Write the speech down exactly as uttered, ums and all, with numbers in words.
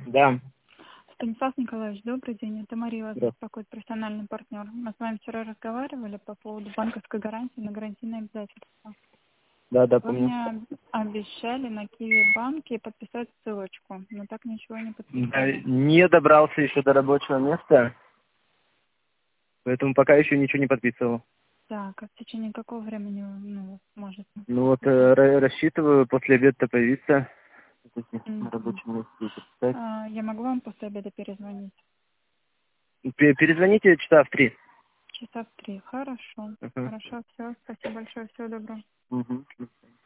Да. Станислав Николаевич, добрый день. Это Мария вас Да. беспокоит, профессиональный партнер. Мы с вами вчера разговаривали по поводу банковской гарантии на гарантийные обязательства. Да, да, Вы помню. мне обещали на Киви банке подписать ссылочку, но так ничего не Да, подписали. не добрался еще до рабочего места, поэтому пока еще ничего не подписывал. Так, а в течение какого времени ну, может? Ну вот э, ра- рассчитываю после обеда появиться на Мгм. рабочем месте и подписать. А, я могу вам после обеда перезвонить? Пе- Перезвоните часа в три. Часа в три. Хорошо. Ага. Хорошо, все. Спасибо большое. Всего доброго. Мгм.